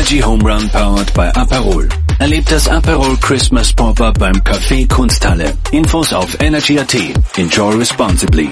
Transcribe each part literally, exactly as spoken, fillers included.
Energy Home Run powered by Aperol. Erlebt das Aperol Christmas Pop-Up beim Café Kunsthalle. Infos auf energy punkt at. Enjoy responsibly.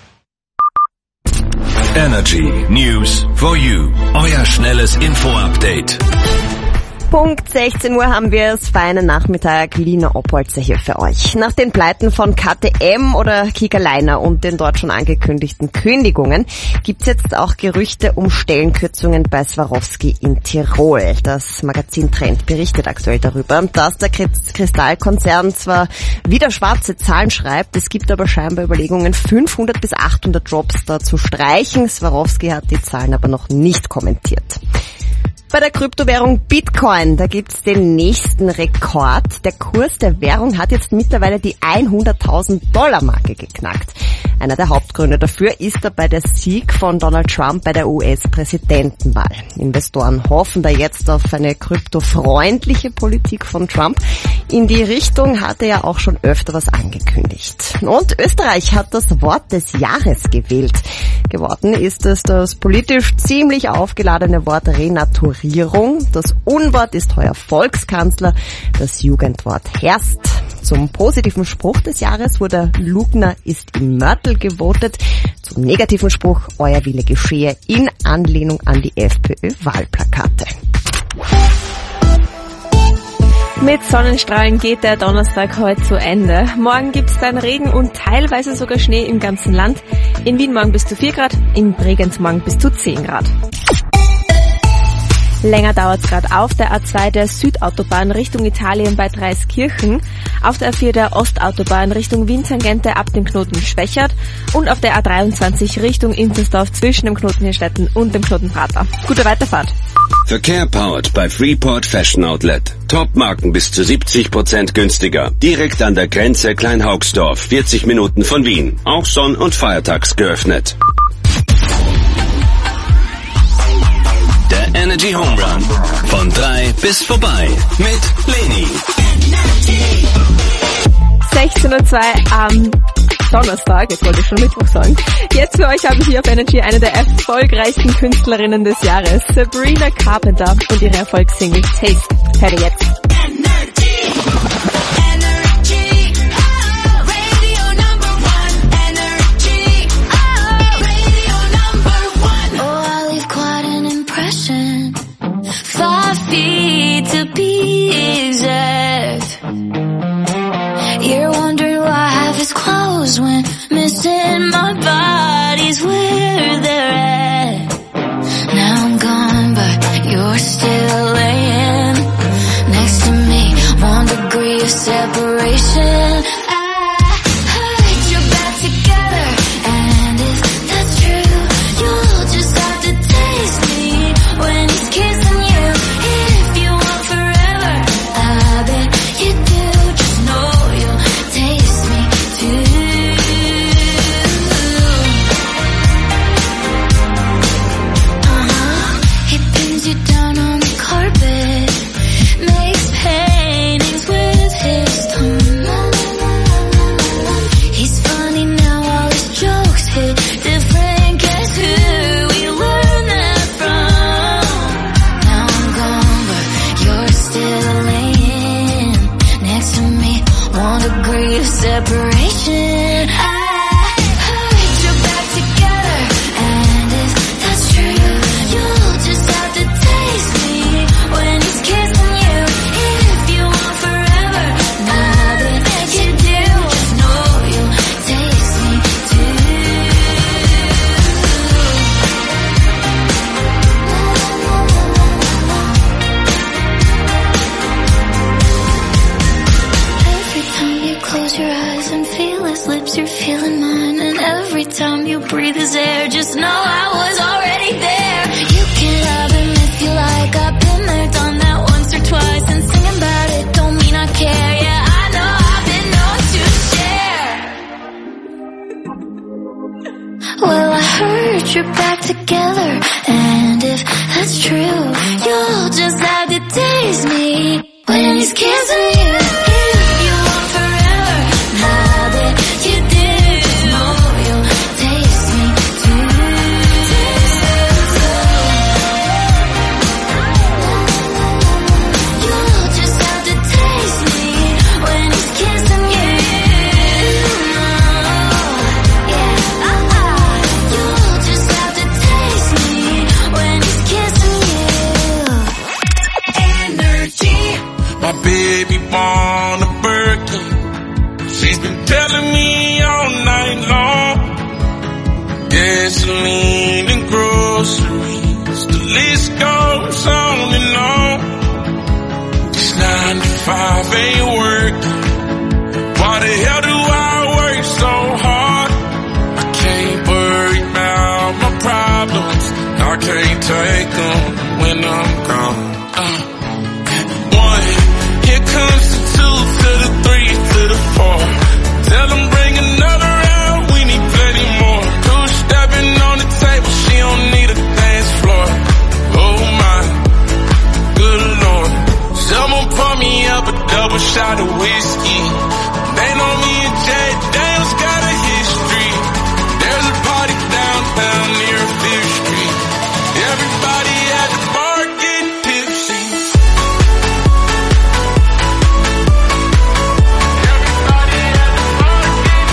Energy News for you. Euer schnelles Info-Update. Punkt sechzehn Uhr haben wir es. Feinen Nachmittag. Lina Oppolzer hier für euch. Nach den Pleiten von K T M oder Kika Leiner und den dort schon angekündigten Kündigungen gibt's jetzt auch Gerüchte um Stellenkürzungen bei Swarovski in Tirol. Das Magazin Trend berichtet aktuell darüber, dass der Kristallkonzern zwar wieder schwarze Zahlen schreibt, es gibt aber scheinbar Überlegungen, fünfhundert bis achthundert Jobs da zu streichen. Swarovski hat die Zahlen aber noch nicht kommentiert. Bei der Kryptowährung Bitcoin, da gibt's den nächsten Rekord. Der Kurs der Währung hat jetzt mittlerweile die hunderttausend Dollar Marke geknackt. Einer der Hauptgründe dafür ist dabei der Sieg von Donald Trump bei der U S-Präsidentenwahl. Investoren hoffen da jetzt auf eine kryptofreundliche Politik von Trump. In die Richtung hat er ja auch schon öfter was angekündigt. Und Österreich hat das Wort des Jahres gewählt. Geworden ist es das politisch ziemlich aufgeladene Wort Renaturierung. Das Unwort ist heuer Volkskanzler, das Jugendwort Herst. Zum positiven Spruch des Jahres wurde Lugner ist im Mörtel gewotet. Zum negativen Spruch Euer Wille geschehe in Anlehnung an die FPÖ-Wahlplakate. Mit Sonnenstrahlen geht der Donnerstag heute zu Ende. Morgen gibt's dann Regen und teilweise sogar Schnee im ganzen Land. In Wien morgen bis zu vier Grad, in Bregenz morgen bis zu zehn Grad. Länger dauert's gerade auf der A zwei der Südautobahn Richtung Italien bei Dreiskirchen, auf der A vier der Ostautobahn Richtung Wien-Tangente ab dem Knoten Schwächert und auf der A dreiundzwanzig Richtung Inzersdorf zwischen dem Knoten Hirstetten und dem Knoten Prater. Gute Weiterfahrt. Verkehr powered bei Freeport Fashion Outlet. Top-Marken bis zu siebzig Prozent günstiger. Direkt an der Grenze Kleinhaugsdorf, vierzig Minuten von Wien. Auch sonn- und feiertags geöffnet. Der Energy Home Run. Von drei bis vorbei. Mit Leni. sechzehn Uhr zwei am Donnerstag, jetzt wollte ich schon Mittwoch sagen. Jetzt für euch habe ich hier auf Energy eine der erfolgreichsten Künstlerinnen des Jahres, Sabrina Carpenter und ihre Erfolgssingle Taste. Hört ihr jetzt. You're wondering why half his clothes went missing. My body's where they're at. Now I'm gone, but you're still laying next to me. One degree of separation. Separation. I heard you're back together, and if that's true, you'll just have to taste me when he's kissing you. If you want forever, nothing that you do, just know you'll taste me too. Every time you close your eyes and goes on and on. This nine to five ain't working. Why the hell do I work so hard? I can't worry about my problems. I can't take them when I'm gone. Uh, one, here comes the two to the three to the four. Tell them bring another round, we need plenty more. Two stepping on the table, she don't need a dance floor. Oh my, good Lord. Someone pour me up a double shot of whiskey. They know me and Jay Daniels got a history. There's a party downtown near Fifth Street. Everybody at the bar get tipsy. Everybody at the bar get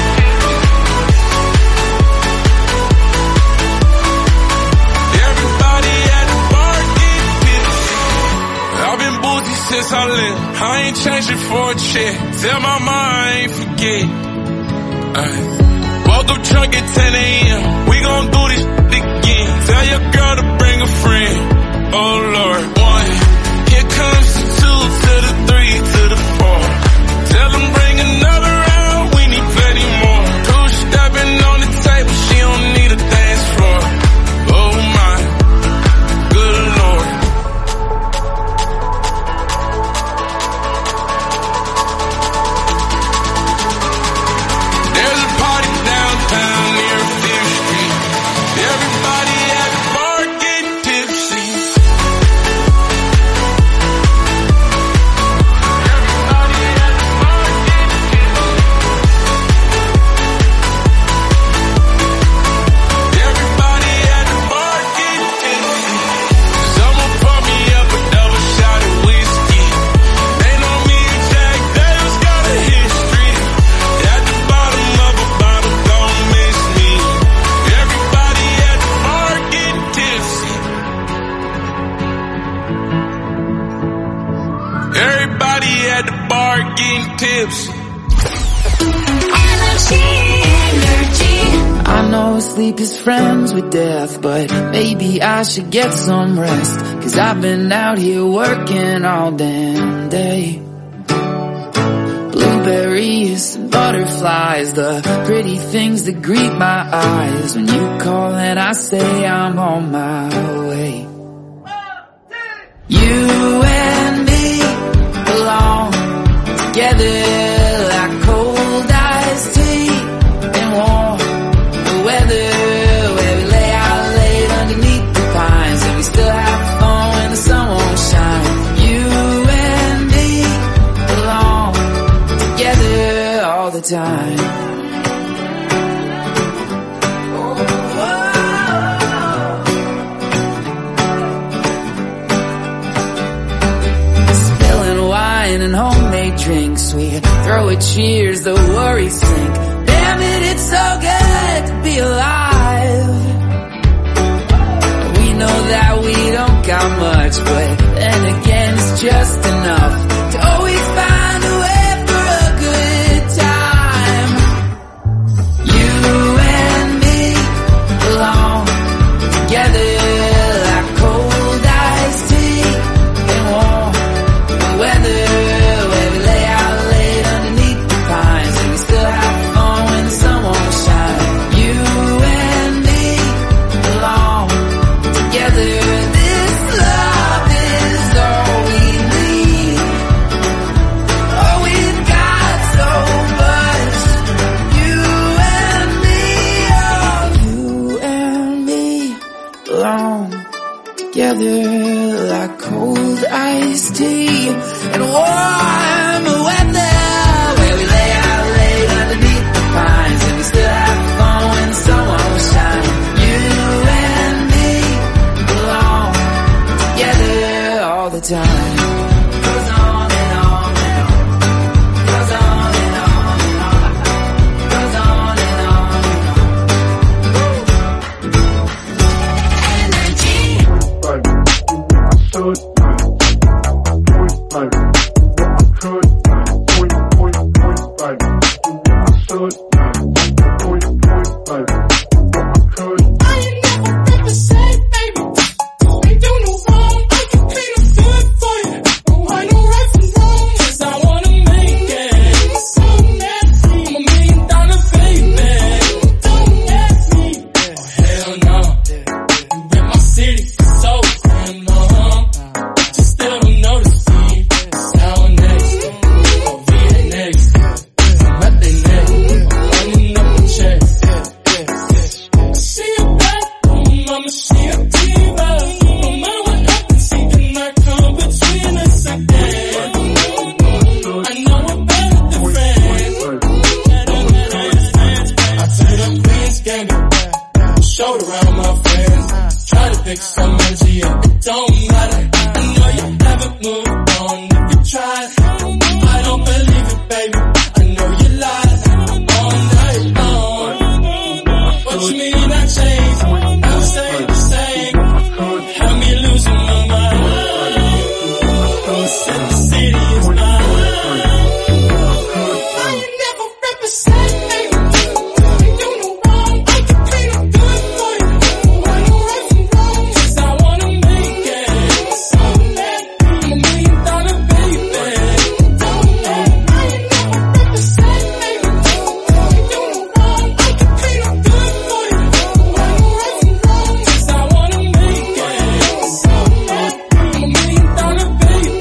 tipsy. Everybody at the bar get tipsy. I've been boozy since I left. I ain't changing for a check. Tell my mom I ain't forget. Uh, woke up drunk at ten a.m. We gon' do this again. Tell your girl to bring a friend. Oh Lord. One, here comes the two to the three to the four. Tell them bring another round, we need plenty more. Two stepping on the table, she don't need a dance floor. Oh my, good Lord. There's a party downtown near Fifth Street. Everybody at the bar get tipsy. Everybody at the bar get tipsy. Everybody at the bar get tipsy. Someone pour me up a double shot of whiskey. They know me and Jack Daniels got a history. At the bottom of a bottle, don't miss me. Everybody at the bar get tipsy. Everybody at the bar getting tipsy. Energy, energy. I know sleep is friends with death, but maybe I should get some rest. Cause I've been out here working all damn day. Blueberries and butterflies, the pretty things that greet my eyes. When you call and I say I'm on my way. You and me belong together like cold iced tea and warm weather, where we lay out late underneath the pines and we still have fun when the sun won't shine. You and me belong together all the time. Spilling wine and homemade drinks, we throw a cheers, the worries sink. Damn it, it's so good to be alive. We know that we don't got much, but then again it's just enough to always find a way for a good time. You and me belong together like cold iced tea and warm weather, where we lay out late underneath the pines and we still have fun when the sun won't shine. You and me belong together. This love is all we need. Oh, we've got so much. You and me, oh, you and me belong together like cold iced tea and warm weather, where we lay out late underneath the pines and we still have fun when the sun won't shine. You and me belong together all the time. Goes on and on and on. Goes on and on and on. Goes on and on and on. Energy. I ain't never been the same, baby. Ain't do no wrong. don't matter. I know you haven't moved on if you tried. I don't believe it, baby. I know you lied all night long. What you mean I changed? I'll say the same. Have me losing my mind. Said the city is mine. Why you never represent me? You know wrong. I can clean up good for you. Why you right from wrong? 'Cause I wanna make it. So let me. I'm a million dollar baby. Don't let me. Why you never represent me? You know wrong. I can clean up good for you. Why you right from wrong? 'Cause I wanna make it. So let me. I'm a million dollar baby.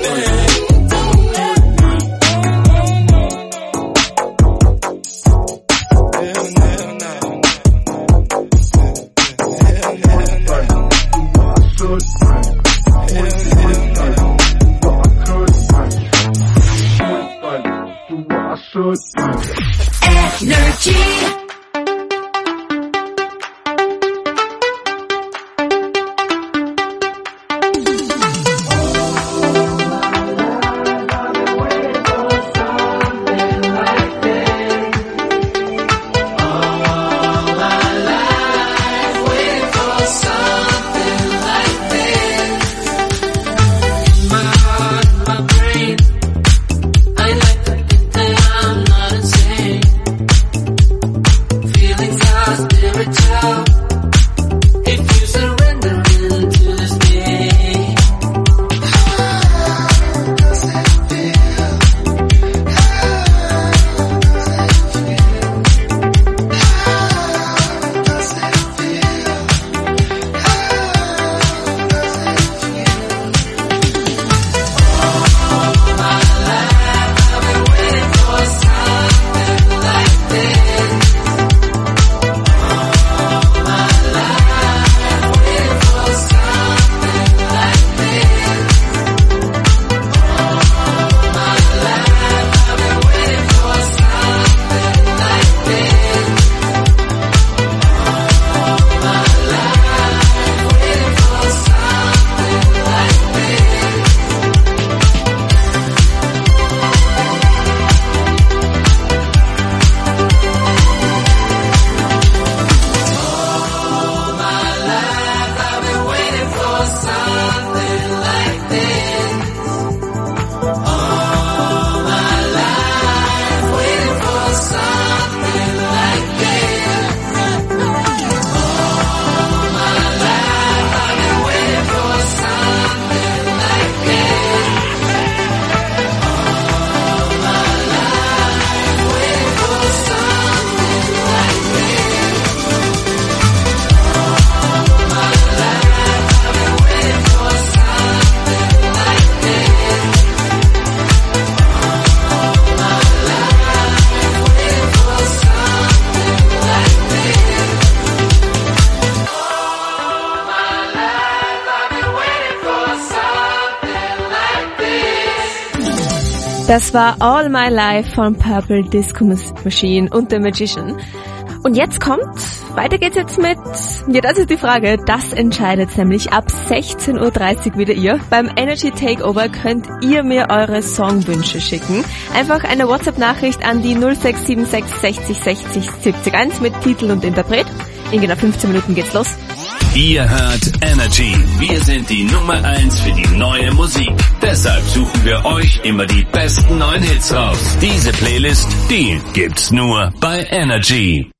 Energy. Das war All My Life von Purple Disco Machine und The Magician. Und jetzt kommt, weiter geht's jetzt mit, ja, das ist die Frage, das entscheidet nämlich ab sechzehn Uhr dreißig wieder ihr. Beim Energy Takeover könnt ihr mir eure Songwünsche schicken. Einfach eine WhatsApp-Nachricht an die null sechs sieben sechs sechzig sechzig siebzig eins mit Titel und Interpret. In genau fünfzehn Minuten geht's los. Ihr hört Energy. Wir sind die Nummer eins für die neue Musik. Deshalb suchen wir euch immer die besten neuen Hits raus. Diese Playlist, die gibt's nur bei Energy.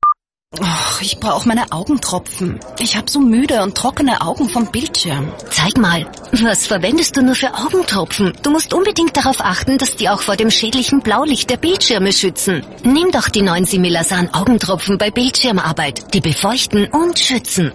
Och, ich brauche meine Augentropfen. Ich habe so müde und trockene Augen vom Bildschirm. Zeig mal, was verwendest du nur für Augentropfen? Du musst unbedingt darauf achten, dass die auch vor dem schädlichen Blaulicht der Bildschirme schützen. Nimm doch die neuen Similasan Augentropfen bei Bildschirmarbeit. Die befeuchten und schützen.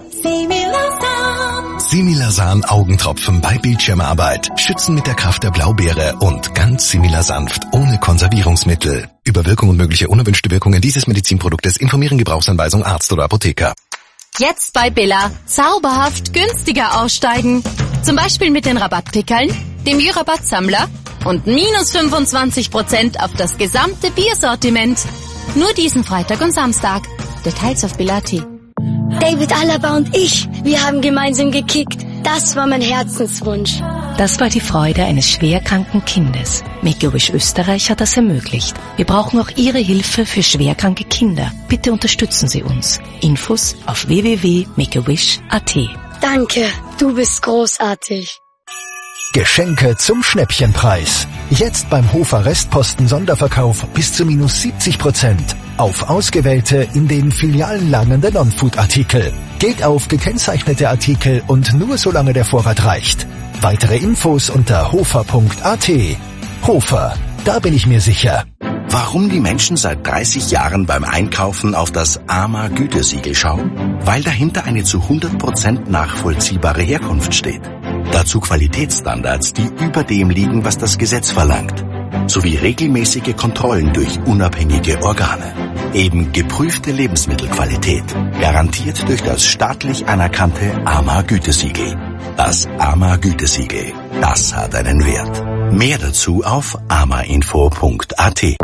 Similasan. Similasan Augentropfen bei Bildschirmarbeit. Schützen mit der Kraft der Blaubeere und ganz Similasanft, ohne Konservierungsmittel. Über Wirkung und mögliche unerwünschte Wirkungen dieses Medizinproduktes informieren Gebrauchsanweisung Arzt oder Apotheker. Jetzt bei Billa zauberhaft günstiger aussteigen. Zum Beispiel mit den Rabattpickeln, dem Bierrabattsammler und minus fünfundzwanzig Prozent auf das gesamte Biersortiment. Nur diesen Freitag und Samstag. Details auf Billa punkt at. David Alaba und ich, wir haben gemeinsam gekickt. Das war mein Herzenswunsch. Das war die Freude eines schwerkranken Kindes. Make-A-Wish Österreich hat das ermöglicht. Wir brauchen auch Ihre Hilfe für schwerkranke Kinder. Bitte unterstützen Sie uns. Infos auf w w w punkt make a wish punkt a t. Danke, du bist großartig. Geschenke zum Schnäppchenpreis. Jetzt beim Hofer Restposten Sonderverkauf bis zu minus siebzig Prozent auf ausgewählte in den Filialen lagernde Non-Food-Artikel. Geht auf gekennzeichnete Artikel und nur solange der Vorrat reicht. Weitere Infos unter hofer punkt a t. Hofer, da bin ich mir sicher. Warum die Menschen seit dreißig Jahren beim Einkaufen auf das A M A-Gütesiegel schauen? Weil dahinter eine zu hundert Prozent nachvollziehbare Herkunft steht. Dazu Qualitätsstandards, die über dem liegen, was das Gesetz verlangt. Sowie regelmäßige Kontrollen durch unabhängige Organe. Eben geprüfte Lebensmittelqualität, garantiert durch das staatlich anerkannte A M A-Gütesiegel. Das A M A-Gütesiegel, das hat einen Wert. Mehr dazu auf amainfo punkt a t.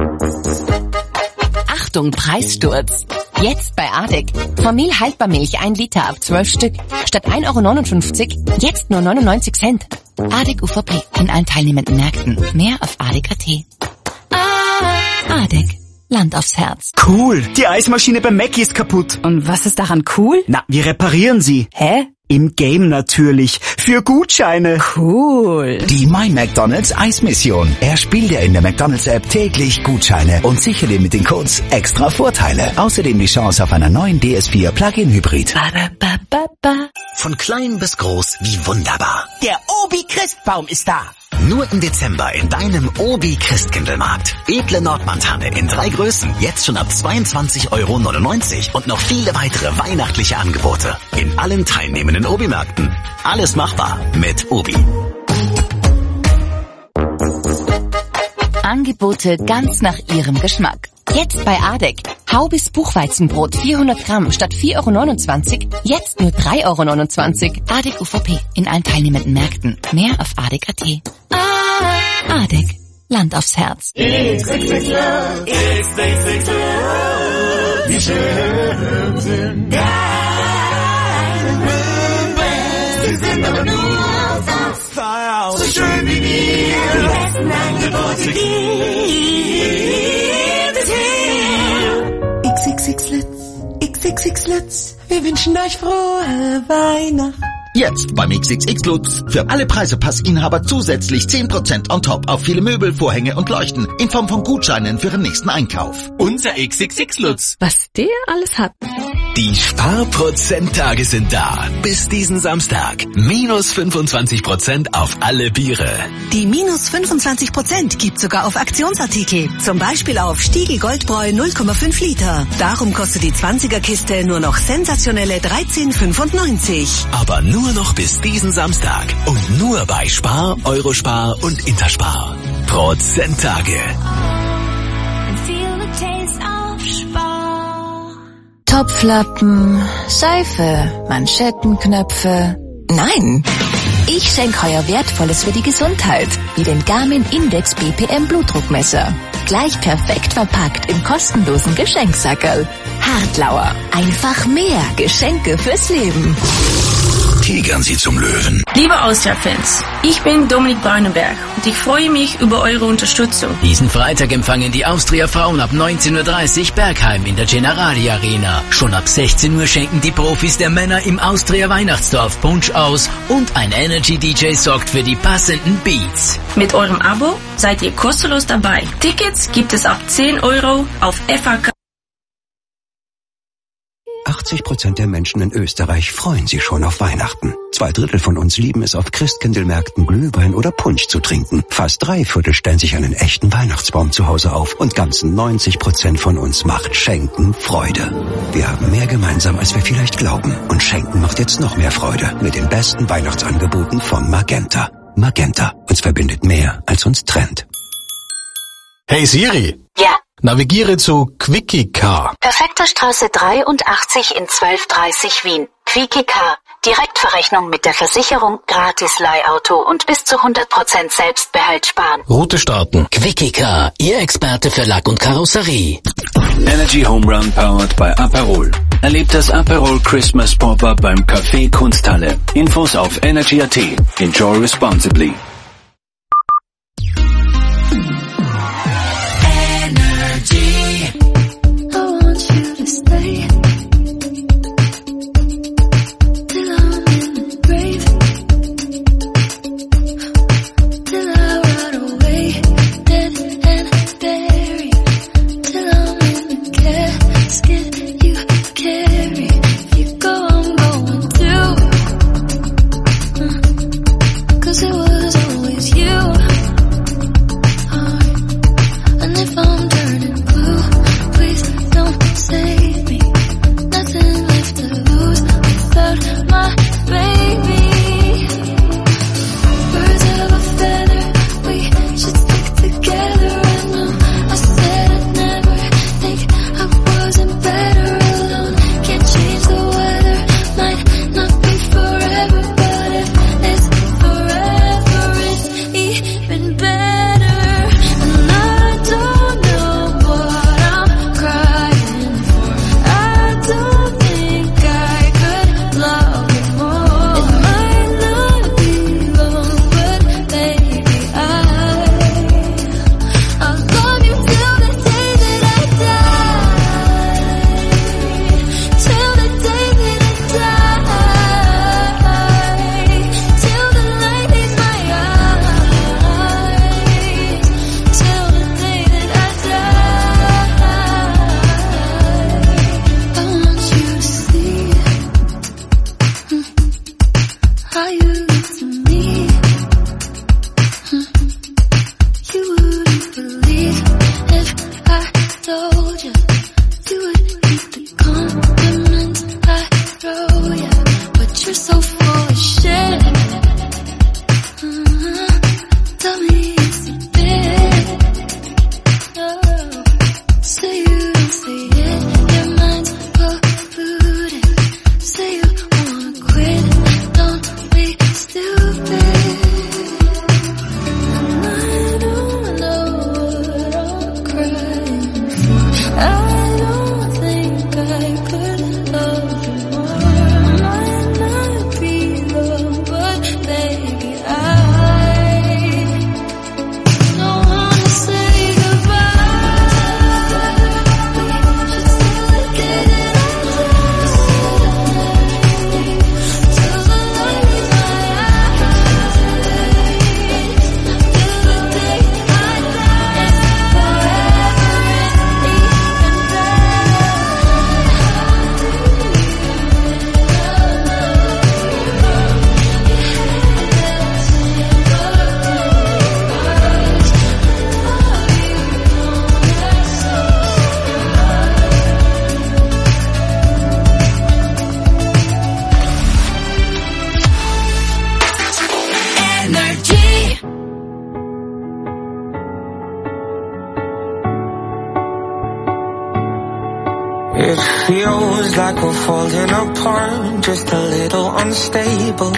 Achtung, Preissturz! Jetzt bei Adek. Formel Haltbarmilch ein Liter ab zwölf Stück. Statt ein Euro neunundfünfzig, jetzt nur neunundneunzig Cent. Adek U V P in allen teilnehmenden Märkten. Mehr auf adek punkt a t. Adek. Land aufs Herz. Cool, die Eismaschine beim Mackie ist kaputt. Und was ist daran cool? Na, wir reparieren sie. Hä? Im Game natürlich. Für Gutscheine. Cool. Die My McDonald's Eismission. Erspiel dir in der McDonald's App täglich Gutscheine und sichere dir mit den Codes extra Vorteile. Außerdem die Chance auf einen neuen D S vier Plug-in Hybrid. Von klein bis groß, wie wunderbar. Der Obi Christbaum ist da. Nur im Dezember in deinem Obi Christkindlmarkt. Edle Nordmantanne in drei Größen, jetzt schon ab zweiundzwanzig Euro neunundneunzig und noch viele weitere weihnachtliche Angebote. In allen teilnehmenden Obi-Märkten. Alles machbar mit Obi. Angebote ganz nach Ihrem Geschmack. Jetzt bei Adek. Haubis Buchweizenbrot vierhundert Gramm statt vier Euro neunundzwanzig. Jetzt nur drei Euro neunundzwanzig. Adek U V P in allen teilnehmenden Märkten. Mehr auf adek punkt a t. Adek. Land aufs Herz. X X X Love, X X X Love, wie schön sind deine Möbel. Sie sind aber nur sonst so schön wie wir. Die besten Angebote gibt es hier. X X X Lutz, X X X Lutz, wir wünschen euch frohe Weihnachten. Jetzt beim X X X Lutz. Für alle Preisepassinhaber zusätzlich zehn Prozent on top auf viele Möbel, Vorhänge und Leuchten in Form von Gutscheinen für den nächsten Einkauf. Unser X X X Lutz. Was der alles hat. Die Sparprozenttage sind da. Bis diesen Samstag. Minus fünfundzwanzig Prozent auf alle Biere. Die minus fünfundzwanzig Prozent gibt sogar auf Aktionsartikel. Zum Beispiel auf Stiegel Goldbräu null Komma fünf Liter. Darum kostet die zwanziger Kiste nur noch sensationelle dreizehn fünfundneunzig. Aber nur noch bis diesen Samstag. Und nur bei Spar, Eurospar und Interspar. Prozenttage. Topflappen, Seife, Manschettenknöpfe. Nein! Ich schenke heuer Wertvolles für die Gesundheit, wie den Garmin Index B P M Blutdruckmesser. Gleich perfekt verpackt im kostenlosen Geschenksackerl. Hartlauer. Einfach mehr Geschenke fürs Leben. Tigern Sie zum Löwen. Liebe Austria-Fans, ich bin Dominik Braunenberg und ich freue mich über eure Unterstützung. Diesen Freitag empfangen die Austria-Frauen ab neunzehn Uhr dreißig Bergheim in der Generali Arena. Schon ab sechzehn Uhr schenken die Profis der Männer im Austria-Weihnachtsdorf Punsch aus und ein Energy-D J sorgt für die passenden Beats. Mit eurem Abo seid ihr kostenlos dabei. Tickets gibt es ab zehn Euro auf F A K. achtzig Prozent der Menschen in Österreich freuen sich schon auf Weihnachten. Zwei Drittel von uns lieben es, auf Christkindlmärkten Glühwein oder Punsch zu trinken. Fast drei Viertel stellen sich einen echten Weihnachtsbaum zu Hause auf. Und ganzen neunzig Prozent von uns macht Schenken Freude. Wir haben mehr gemeinsam, als wir vielleicht glauben. Und Schenken macht jetzt noch mehr Freude mit den besten Weihnachtsangeboten von Magenta. Magenta. Uns verbindet mehr, als uns trennt. Hey Siri. Ja. Navigiere zu Quickie Car. Perfekter Straße dreiundachtzig in zwölf dreißig Wien. Quickie Car. Direktverrechnung mit der Versicherung, gratis Leihauto und bis zu hundert Prozent Selbstbehalt sparen. Route starten. Quickie Car, Ihr Experte für Lack und Karosserie. Energy Home Run powered by Aperol. Erlebt das Aperol Christmas Pop-Up beim Café Kunsthalle. Infos auf energy punkt a t. Enjoy responsibly. It feels like we're falling apart, just a little unstable.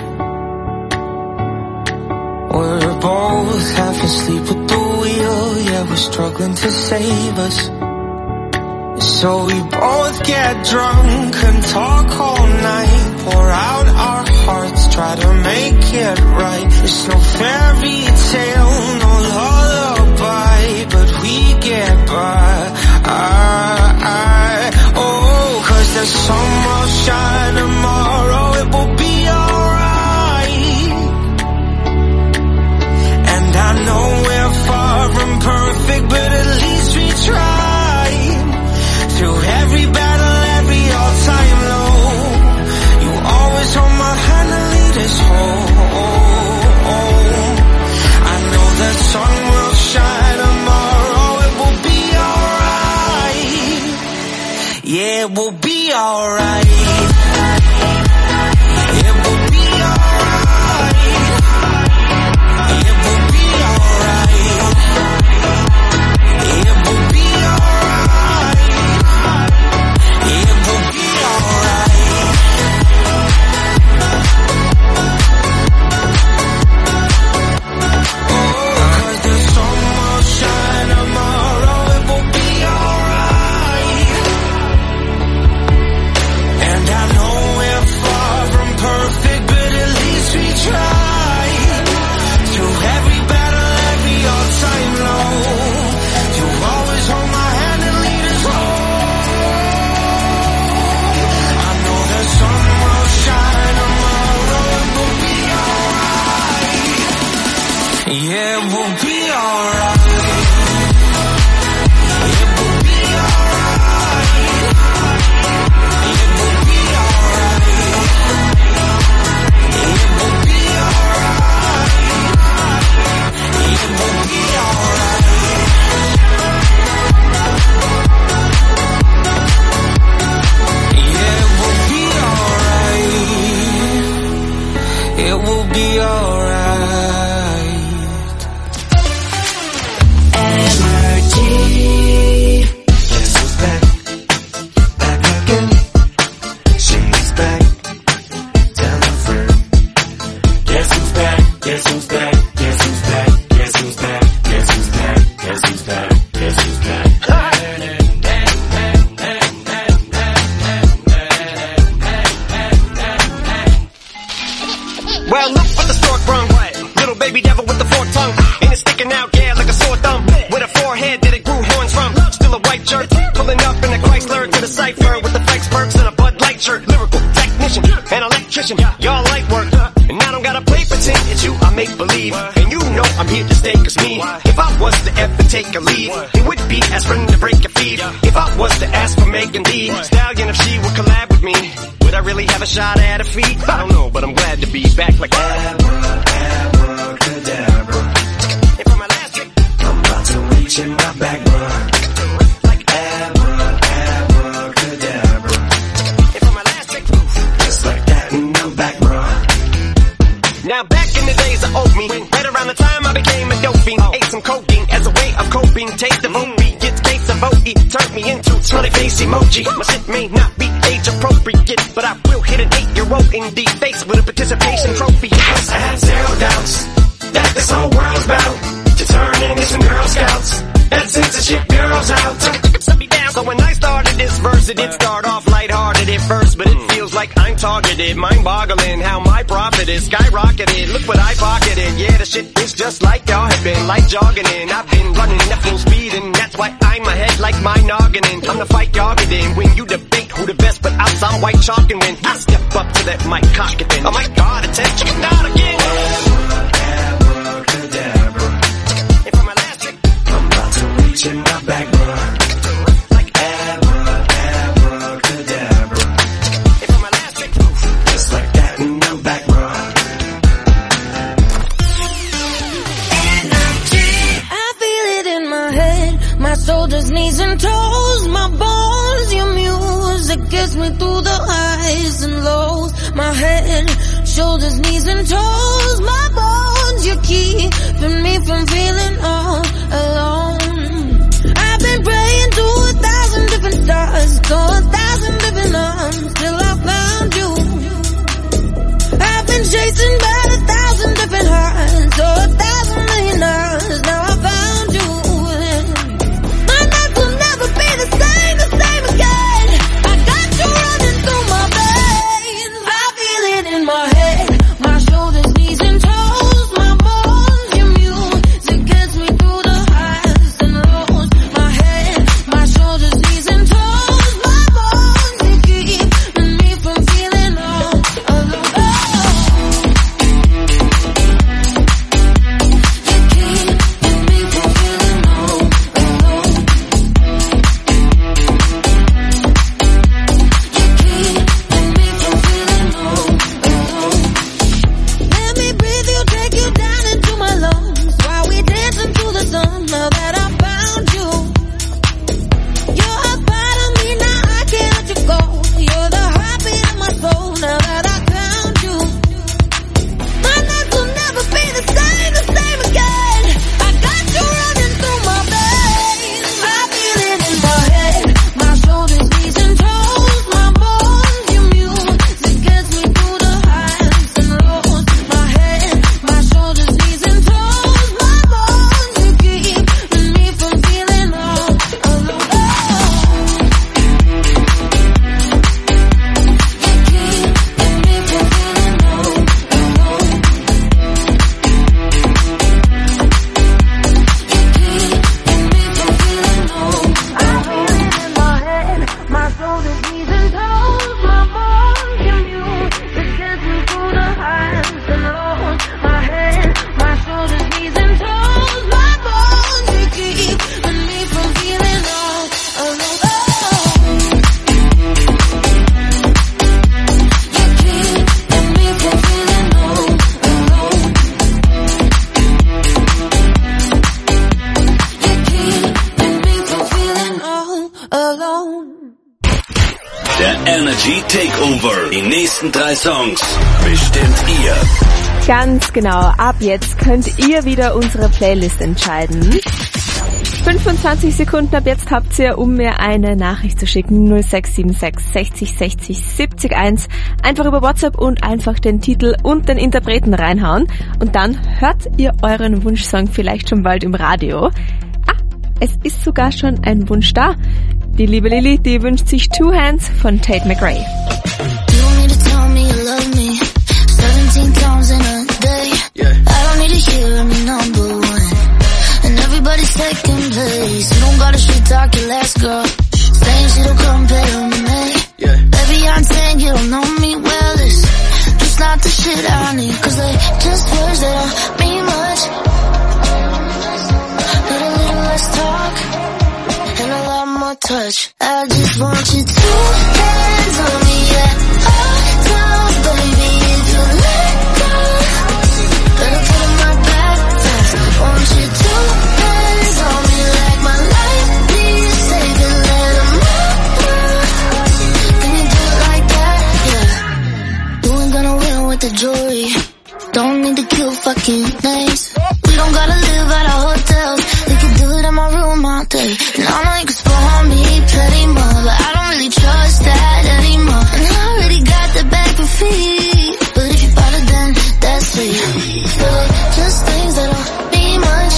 We're both half asleep at the wheel, yeah, we're struggling to save us. So we both get drunk and talk all night, pour out our hearts, try to make it right. It's no fairy tale, no lullaby, but we get by. I, I, oh, 'cause the sun will shine tomorrow, it will be alright. And I know we're far from perfect, but at least we try. Through every battle, every all-time low, you always hold my hand and lead us home. I know the sun will shine tomorrow, it will be alright. Yeah, it will be alright. It will be alright. It will be alright. It will be alright. It will be alright. Oh, 'cause the sun will shine tomorrow, it will be alright. Yeah, we'll be alright. Yeah, we'll be alright. Yeah, we'll be alright. Yeah, we'll be alright. Yeah, we'll be alright. Yeah, we'll be alright. It will be alright. Energy. Guess who's back? Back again. She's back. Tell her friend. Guess who's back? Guess who's back? Guess who's back? Guess who's back? Guess who's back? Guess who's back? Guess who's back? Well, look what the stork brung. Little baby devil with the forked tongue. And it's sticking out, yeah, like a sore thumb. With a forehead that it grew horns from. Still a white shirt. Pulling up in a Chrysler to the cipher with the flex perks and a Bud Light shirt. Lyrical technician, an electrician. Y'all light work. And I don't gotta play pretend. It's you, I make believe. And you know I'm here to stay, cause me, if I was to ever take a leave, it would be aspirin to break a feed. If I was to ask for Megan Thee Stallion, if she would collab with me, would I really have a shot at a feat? I don't know, but I'm glad to be back like Abra, Abracadabra. And for my last trick, I'm about to reach in my back, bruh. Like Abra, Abracadabra. And for my last trick, just like that, and I'm back, bruh. Now back in the days of old me, right around the time I became a dope fiend, ate some cocaine as a way of coping. Taste the movie, gets case of O E, turned me into smiley face emoji. My shit may not be age appropriate, but I will hit an eight-year-old in the face with a participation trophy. Yes, I have zero doubts that this whole world's about to turn into some Girl Scouts. That censorship bureau's out. Set me down. So when I started this verse, it did start off lighthearted at first, but it feels like I'm targeted. Mind-boggling how my profit is skyrocketed. Look what I pocketed. Yeah, the shit is just like y'all have been, like jogging in. I've been running at full speed, and that's why I'm ahead like my noggin in. I'm the fight y'all get in when you debate who the best, but I'm some white chalk, and when I step up to that mic, cock it then. Oh my God, attention, chicken out again. Abracadabra. And for my last trick, I'm about to reach in my back, bruh. Like Abra, Abracadabra. And for my last trick, just like that, and I'm back, bruh. I feel it in my head, my shoulders, knees and toes, my bones, your music gets me through the highs and lows. My head, shoulders, knees and toes, my bones, you're keeping me from feeling all alone. I've been praying to a thousand different stars, to a thousand different arms, till I found you. I've been chasing by a thousand different hearts, to a thousand million hours, now I found you. My nights will never be the same, the same again. I got you running through my veins. I feel it in my head, my shoulders, knees and toes, my bones, your music gets me Takeover. Die nächsten drei Songs bestimmt ihr. Ganz genau, ab jetzt könnt ihr wieder unsere Playlist entscheiden. fünfundzwanzig Sekunden ab jetzt habt ihr, um mir eine Nachricht zu schicken. null sechs sieben sechs sechzig sechzig siebzig eins. Einfach über WhatsApp und einfach den Titel und den Interpreten reinhauen. Und dann hört ihr euren Wunschsong vielleicht schon bald im Radio. Ah, es ist sogar schon ein Wunsch da. Die liebe Lilly, die wünscht sich Two Hands von Tate McRae. seventeen times in a day. Yeah. I don't need to hear me number one. And everybody's second place. You don't gotta shit talk your last girl. Saying she don't compare to me. Yeah. Baby, I'm saying you don't know me well. It's just not the shit I need. Cause they just words that don't mean much. Need a little less talk and a lot more touch. I just want you to hands on me, yeah. All times, baby. Want you to hands on me like my life needs saving, let them know. Can you do it like that? Yeah. You ain't gonna win with the jewelry. Don't need to kill fucking names. We don't gotta live at a hotel. We can do it in my room all day. And I know you can spoil me plenty more, but I don't really trust that anymore. And I already got the back and feet. But if you bought it, then that's sweet. So just things that don't mean much.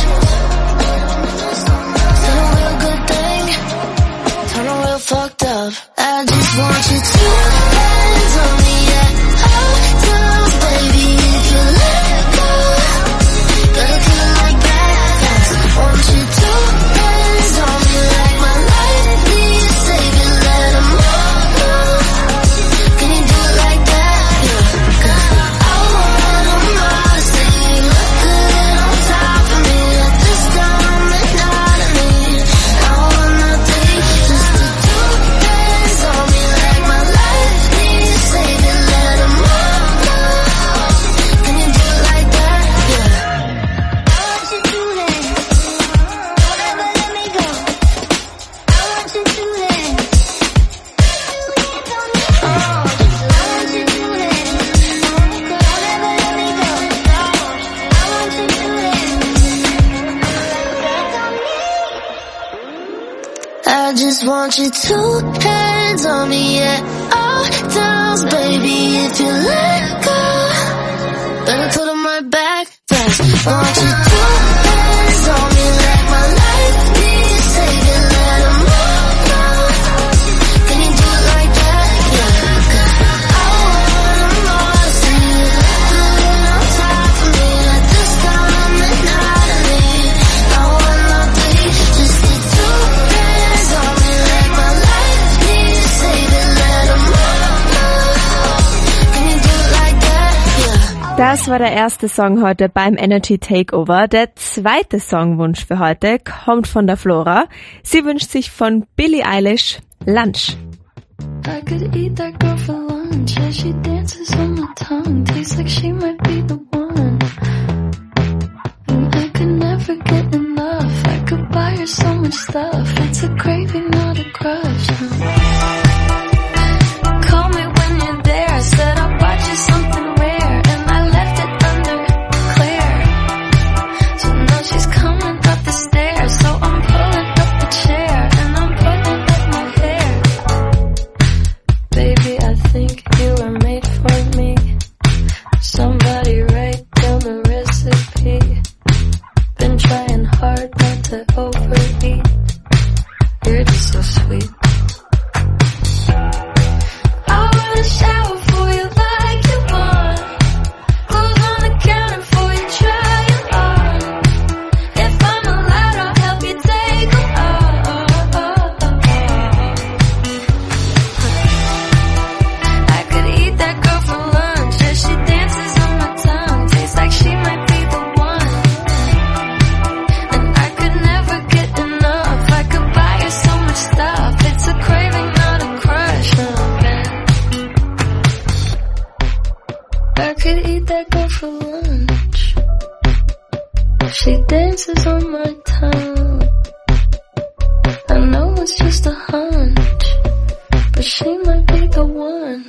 Turn a real good thing, turn a real fucked up. I just want you to hands on me, yeah. All times, baby, if you let go, gotta kill it like that. Want you to hands on me like my life needs saving, let them know. Can you do it like that? Yeah. I want them all to say you look good on top of me at this time and not of me. I want nothing, just to do hands on me like my life needs saving, let them know. Can you do it like that? Yeah. I want you to dance, don't ever let me go. I want you to dance, oh, I want you to dance, don't ever let me go. I want you to dance. I just want you two hands on me, yeah. All times, baby, if you let go, better put them right back fast. Want you two hands on me like my life needs saving, let them know. Can you do it like that? Yeah. I want them all to see you look good on top of me at this time and not of me. I want nothing, just the two hands on me like my life needs saving, let them know. Can you do it like that? Yeah. Das war der erste Song heute beim Energy Takeover. Der zweite Songwunsch für heute kommt von der Flora. Sie wünscht sich von Billie Eilish Lunch. I could eat that girl for lunch as she dances on my tongue. Tastes like she might be the one. And I could never get enough. I could buy her so much stuff. It's a craving, not a crush. Call me when you're there. I said I'll buy you something rare, and I left it undeclared. So now she's coming up the stairs. So I'm pulling up the chair and I'm putting up my hair. Baby, I think you were made for me. Somebody write down the recipe. Been trying hard not to overeat. You're just so sweet. I wanna shower for you like you want. Clothes on the counter for you, try it on. If I'm allowed, I'll help you take them off. I could eat that girl for lunch as she dances on my tongue. Tastes like she might be the one. And I could never get enough. I could buy her so much stuff. It's a craving, not a crush. Oh, man. I could eat that girl for lunch. She dances on my tongue. I know it's just a hunch, but she might be the one.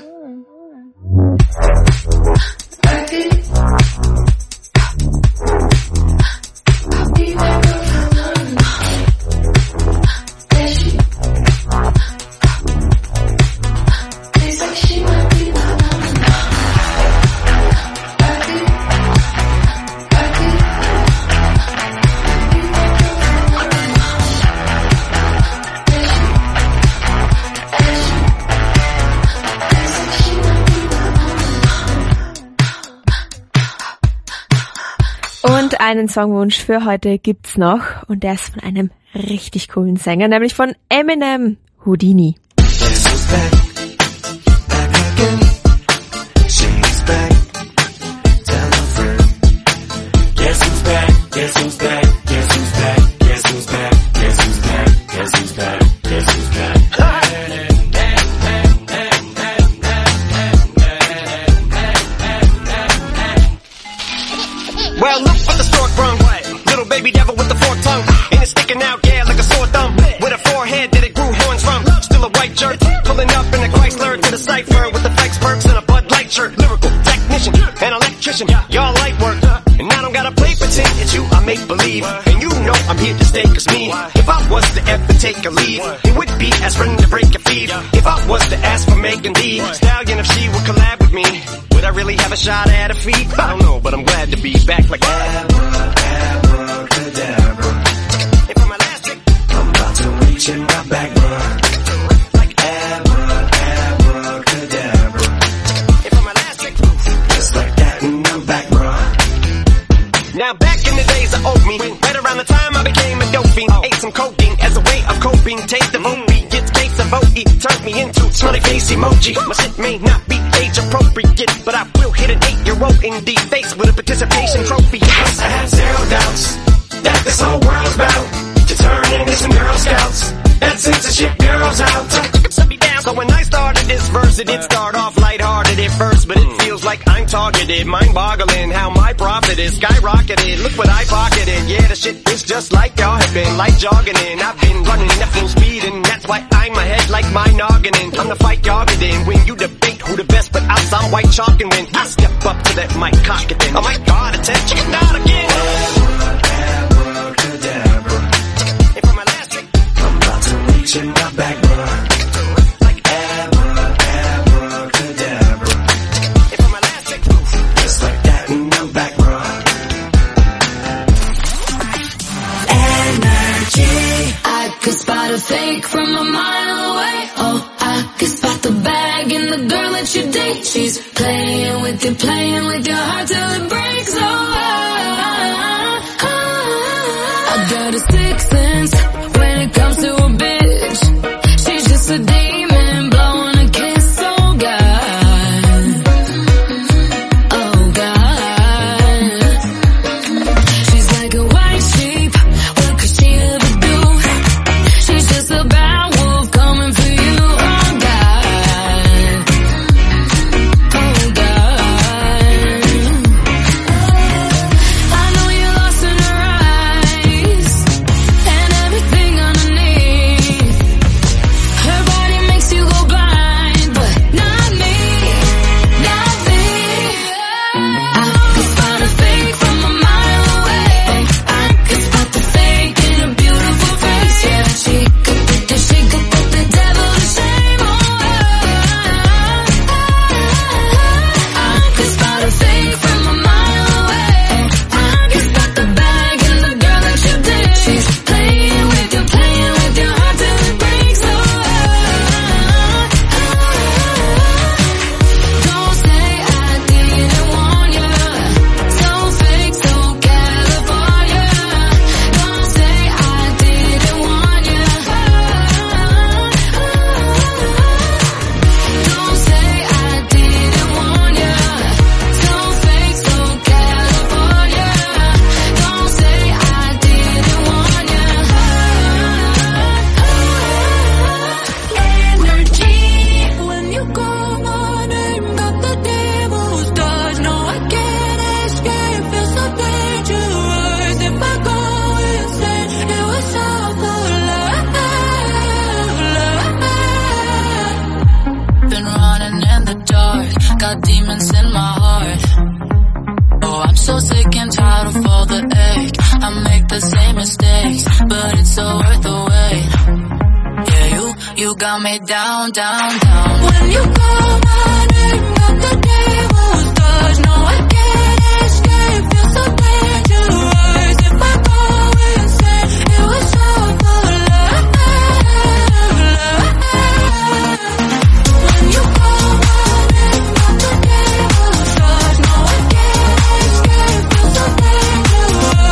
einen Songwunsch für heute gibt's noch und der ist von einem richtig coolen Sänger, nämlich von Eminem, Houdini. Well, look what the stork brung. Little baby devil with the forked tongue. And it's sticking out, yeah, like a sore thumb. With a forehead that it grew horns from. Still a white jerk. Pulling up in a Chrysler to the cipher with the flex perks and a Bud Light shirt. Lyrical technician, an electrician. Y'all light work. And I don't gotta play pretend. It's you I make believe. And you know I'm here to stay, cause me, if I was to ever take a leave, it would be as friend to break a feed. If I was to ask for Megan Thee Stallion, if she would collab with me, would I really have a shot at a feat? I don't know, but I'm glad to be back like abracadabra. And for my last trick, I'm about to reach in my back, bruh. Like abra, abracadabra. And for my last trick, just like that, and I'm back, bruh. Now back in the days of old me, right around the time I became a dope fiend, ate some codeine as a way of coping. Taste the movie, gets case of O E, turned me into smiley face emoji. My shit may not be age appropriate, but I will hit an eight-year-old in the face with a participation trophy. Yes, I have zero doubts that this whole world's about to turn into some Girl Scouts. That censorship girls out. Shut me down. So when I started this verse, it did start off lighthearted at first, but it feels like I'm targeted. Mind-boggling how my profit is skyrocketed. Look what I pocketed. Yeah, the shit is just like y'all have been, like jogging in. I've been running at full speed, and that's why I'm ahead like my noggin. I'm the fight y'all get in. When you debate who the best, but I'm some white chalk, and when I step up to that mic, cock it then. Oh my God, attention, chicken out again. Abracadabra. And for my last trick, I'm about to reach in my back, bruh. Like abra, abracadabra. And for my last trick, just like that, and I'm back, bruh. Energy, I could spot a fake from a mile away. Oh, I could spot the bag in the girl that you date. She's playing with you, playing with your heart till it breaks. Oh, I, I, I got a sixth sense when it comes to a bitch. She's just a demon blowing a kiss. Oh God, oh God. She's like a white sheep. What could she ever do? She's just a bad wolf coming for you. Oh God, oh God. I know you're lost in her eyes and everything underneath. Her body makes you go blind, but not me, not me. I could spot a fake from a mile away. I could spot the fake in a beautiful face. Yeah, she could put the, she could put the devil to shame. Oh, I could spot a fake from a mile away. I could spot the bag in the girl that you did. She's playing with you, playing with your heart till it breaks. Oh, don't say I didn't warn you. So fake, so California. Don't say I didn't warn you. Don't say I didn't warn you. So fake, so California. Don't say I didn't warn you. Energy, when you call my name, got the devil's touch. No, I can't escape. Feel so dangerous. If I go insane, it was all for love, love. Been running in the dark, got demons in my heart. Oh, I'm so sick and tired of all the ache. I make the same mistakes, but it's so worth the wait. Yeah, you, you got me down, down, down. When you call my name, got the devil's touch. No, I can't escape. Feel so dangerous. If I go insane, it was all for love, love. When you call my name, got the devil's touch. No, I can't escape. Feel so dangerous.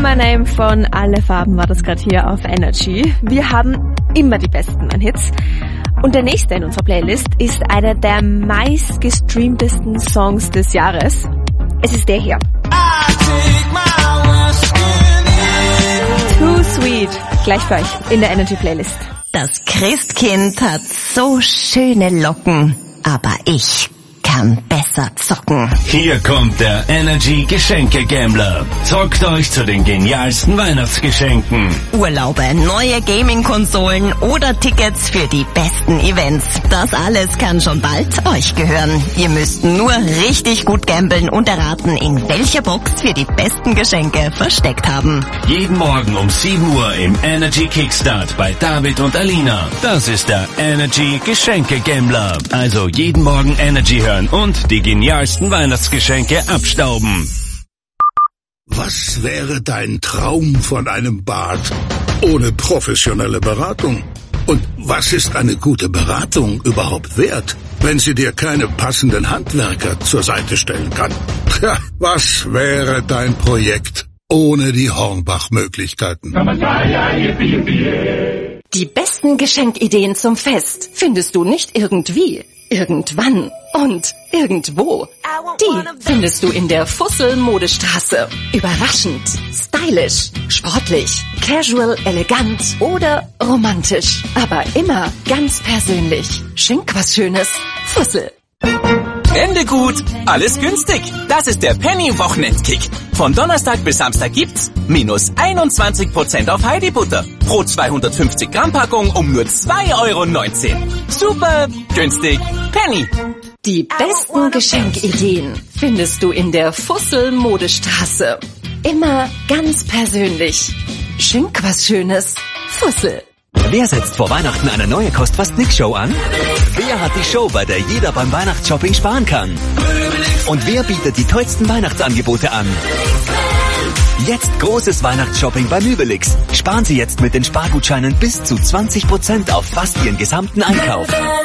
My Name von Alle Farben war das gerade hier auf Energy. Wir haben immer die besten Hits. Und der nächste in unserer Playlist ist einer der meistgestreamtesten Songs des Jahres. Es ist der hier. Too Sweet. Gleich für euch in der Energy Playlist. Das Christkind hat so schöne Locken, aber ich kann besser zocken. Hier kommt der Energy Geschenke Gambler. Zockt euch zu den genialsten Weihnachtsgeschenken. Urlaube, neue Gaming-Konsolen oder Tickets für die besten Events. Das alles kann schon bald euch gehören. Ihr müsst nur richtig gut gambeln und erraten, in welcher Box wir die besten Geschenke versteckt haben. Jeden Morgen um sieben Uhr im Energy Kickstart bei David und Alina. Das ist der Energy Geschenke Gambler. Also jeden Morgen Energy hören und die genialsten Weihnachtsgeschenke abstauben. Was wäre dein Traum von einem Bad ohne professionelle Beratung? Und was ist eine gute Beratung überhaupt wert, wenn sie dir keine passenden Handwerker zur Seite stellen kann? Tja, was wäre dein Projekt ohne die Hornbach-Möglichkeiten? Die besten Geschenkideen zum Fest findest du nicht irgendwie, irgendwann und irgendwo. Die findest du in der Fussel-Modestraße. Überraschend, stylisch, sportlich, casual, elegant oder romantisch. Aber immer ganz persönlich. Schenk was Schönes. Fussel. Ende gut, alles günstig. Das ist der Penny-Wochenendkick. Von Donnerstag bis Samstag gibt's minus einundzwanzig Prozent auf Heidi-Butter. Pro zweihundertfünfzig Gramm Packung um nur zwei Euro neunzehn. Super günstig. Penny. Die besten Geschenkideen findest du in der Fussel-Modestraße. Immer ganz persönlich. Schenk was Schönes. Fussel. Wer setzt vor Weihnachten eine neue Kost-fast-nix-Show an? Wer hat die Show, bei der jeder beim Weihnachtsshopping sparen kann? Und wer bietet die tollsten Weihnachtsangebote an? Jetzt großes Weihnachtsshopping bei Möbelix. Sparen Sie jetzt mit den Spargutscheinen bis zu zwanzig Prozent auf fast Ihren gesamten Einkauf.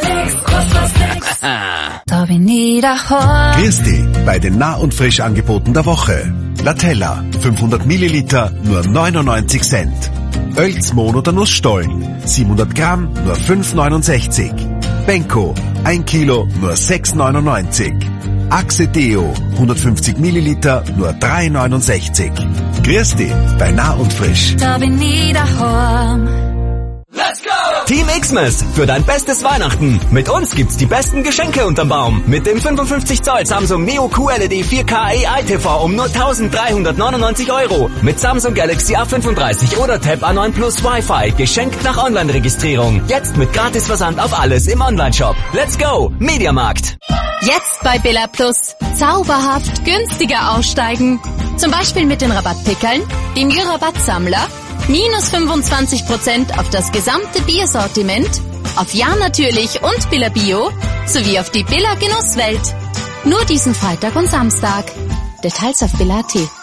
Christi bei den Nah- und Frischangeboten der Woche. Latella, fünfhundert Milliliter, nur neunundneunzig Cent. Oelzmohn oder Nussstollen, siebenhundert Gramm, nur fünf neunundsechzig. Benko, ein Kilo, nur sechs neunundneunzig. Axe Deo, hundertfünfzig Milliliter, nur drei neunundsechzig. Christi bei Nah und Frisch. Da bin ich daheim. Let's go! Team Xmas für dein bestes Weihnachten. Mit uns gibt's die besten Geschenke unterm Baum. Mit dem fünfundfünfzig Zoll Samsung Neo Q L E D vier K A I T V um nur eintausenddreihundertneunundneunzig Euro. Mit Samsung Galaxy A fünfunddreißig oder Tab A neun Plus Wi-Fi. Geschenkt nach Online-Registrierung. Jetzt mit Gratisversand auf alles im Onlineshop. Let's go! Mediamarkt. Jetzt bei Billa Plus. Zauberhaft günstiger aussteigen. Zum Beispiel mit den Rabattpickeln, dem Jü-Rabattsammler, minus fünfundzwanzig Prozent auf das gesamte Biersortiment, auf Ja natürlich und Billa Bio, sowie auf die Billa Genusswelt. Nur diesen Freitag und Samstag. Details auf Billa Punkt at.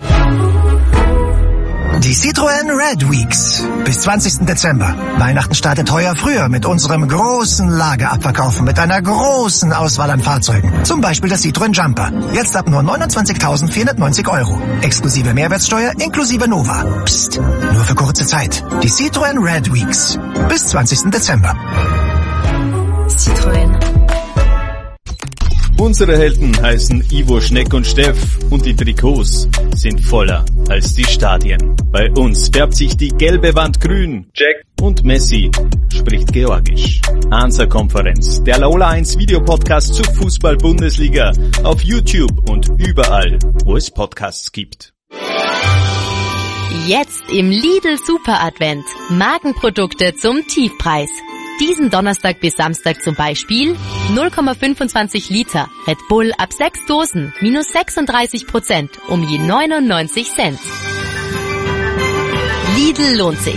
Die Citroën Red Weeks bis zwanzigsten Dezember. Weihnachten startet heuer früher mit unserem großen Lagerabverkauf mit einer großen Auswahl an Fahrzeugen. Zum Beispiel das Citroën Jumper. Jetzt ab nur neunundzwanzigtausendvierhundertneunzig Euro. Exklusive Mehrwertsteuer inklusive Nova. Psst, nur für kurze Zeit. Die Citroën Red Weeks bis zwanzigsten Dezember. Citroën. Unsere Helden heißen Ivo, Schneck und Steff und die Trikots sind voller als die Stadien. Bei uns färbt sich die gelbe Wand grün. Jack und Messi spricht Georgisch. Hansa-Konferenz, der Laola eins Videopodcast zur Fußball-Bundesliga auf YouTube und überall, wo es Podcasts gibt. Jetzt im Lidl Super Advent. Markenprodukte zum Tiefpreis. Diesen Donnerstag bis Samstag zum Beispiel null Komma fünfundzwanzig Liter Red Bull ab sechs Dosen, minus sechsunddreißig Prozent um je neunundneunzig Cent. Lidl lohnt sich.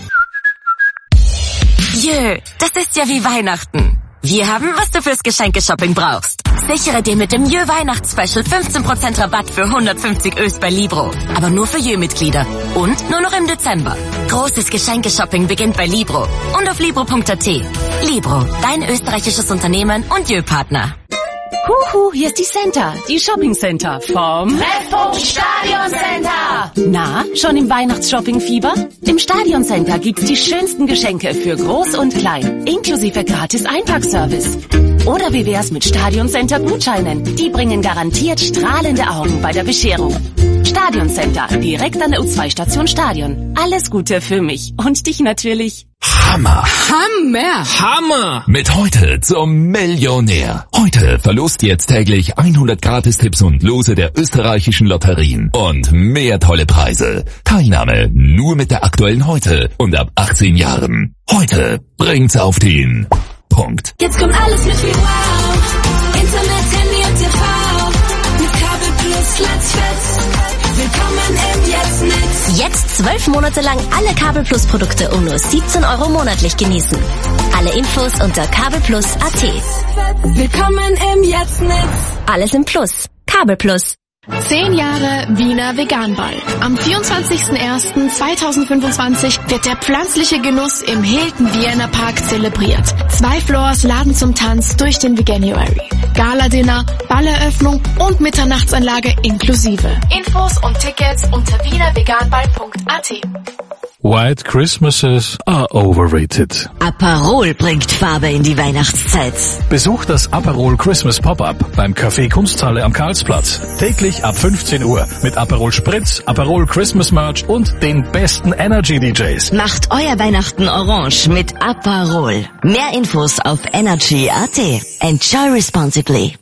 Jö, das ist ja wie Weihnachten. Wir haben, was du fürs Geschenkeshopping brauchst. Sichere dir mit dem Jö Weihnachtsspecial fünfzehn Prozent Rabatt für hundertfünfzig Ös bei Libro. Aber nur für Jö-Mitglieder. Und nur noch im Dezember. Großes Geschenkeshopping beginnt bei Libro. Und auf libro punkt at. Libro, dein österreichisches Unternehmen und Jö-Partner. Huhu, hier ist die Center, die Shopping Center vom Treffpunkt Stadion Center. Na, schon im Weihnachtsshopping-Fieber? Im Stadion Center gibt's die schönsten Geschenke für Groß und Klein, inklusive gratis Einpackservice. Oder wie wär's mit Stadion Center Gutscheinen? Die bringen garantiert strahlende Augen bei der Bescherung. Stadion Center, direkt an der U zwei Station Stadion. Alles Gute für mich und dich natürlich. Hammer! Hammer! Hammer! Mit heute zum Millionär. Heute verlost jetzt täglich hundert Gratistipps und Lose der österreichischen Lotterien. Und mehr tolle Preise. Teilnahme nur mit der aktuellen Heute und ab achtzehn Jahren. Heute bringt's auf den Punkt. Jetzt kommt alles mit viel Wow. Internet, Handy und T V. Mit Kabel Plus, let's fest. Willkommen im Jetzt-Netz. Jetzt zwölf Monate lang alle Kabel Plus Produkte um nur siebzehn Euro monatlich genießen. Alle Infos unter kabelplus punkt at. Willkommen im Jetzt-Netz. Alles im Plus. Kabel Plus. Zehn Jahre Wiener Veganball. Am vierundzwanzigsten ersten zweitausendfünfundzwanzig wird der pflanzliche Genuss im Hilton Vienna Park zelebriert. Zwei Floors laden zum Tanz durch den Veganuary. Gala-Dinner, Balleröffnung und Mitternachtsanlage inklusive. Infos und Tickets unter wiener veganball punkt at. White Christmases are overrated. Aperol bringt Farbe in die Weihnachtszeit. Besucht das Aperol Christmas Pop-Up beim Café Kunsthalle am Karlsplatz. Täglich ab fünfzehn Uhr mit Aperol Spritz, Aperol Christmas Merch und den besten Energy-D Js. Macht euer Weihnachten orange mit Aperol. Mehr Infos auf energy punkt at. Enjoy responsibly.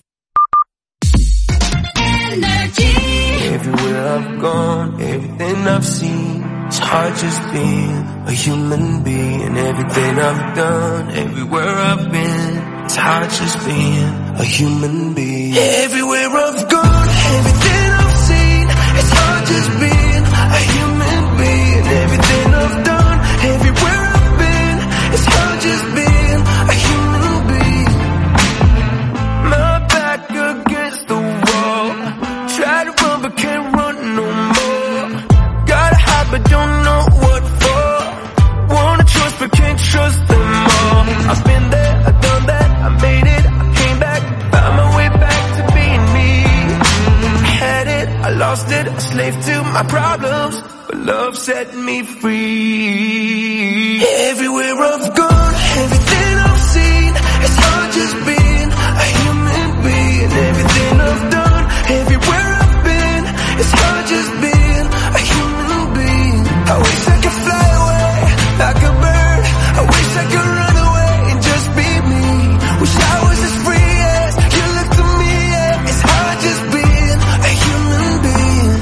Everywhere I've gone, everything I've seen, it's hard just being a human being. Everything I've done, everywhere I've been, it's hard just being a human being. Everywhere I've gone, everything I've seen, it's hard just being a human being. Everything I've done, everywhere I've been, it's hard just being a human being. My back against the wall, try to run but can't run no more. Gotta hide but don't know what for. Wanna trust but can't trust them all. I've been there, I've done that, I made it, I came back, found my way back to being me. I had it, I lost it, a slave to my problems, but love set me free. Everywhere I've gone, everything I've seen, it's hard just being a human being. Everything I've done, everywhere I've been, it's hard just being a human being. I wish I could fly away like a bird. I wish I could run away and just be me. Wish I was as free as you look to me. Yeah. It's hard just being a human being.